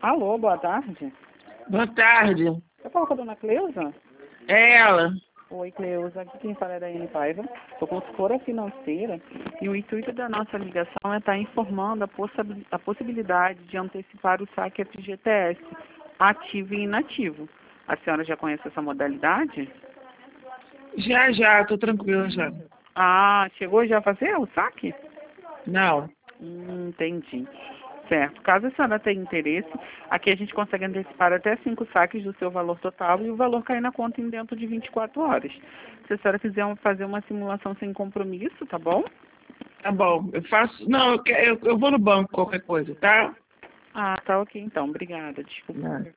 Alô, boa tarde. Boa tarde. Eu falo com a dona Cleusa? É ela. Oi, Cleusa. Aqui quem fala é da Daiane Paiva. Sou consultora financeira e o intuito da nossa ligação é estar informando a possibilidade de antecipar o saque FGTS, ativo e inativo. A senhora já conhece essa modalidade? Já, tô tranquila já. Ah, chegou já a fazer o saque? Não. Entendi. Certo. Caso a senhora tenha interesse, aqui a gente consegue antecipar até 5 saques do seu valor total e o valor cair na conta em dentro de 24 horas. Se a senhora quiser fazer uma simulação sem compromisso, tá bom? Tá bom. Eu faço. Não, eu vou no banco, qualquer coisa, tá? Ah, tá ok então. Obrigada. Desculpa. Não.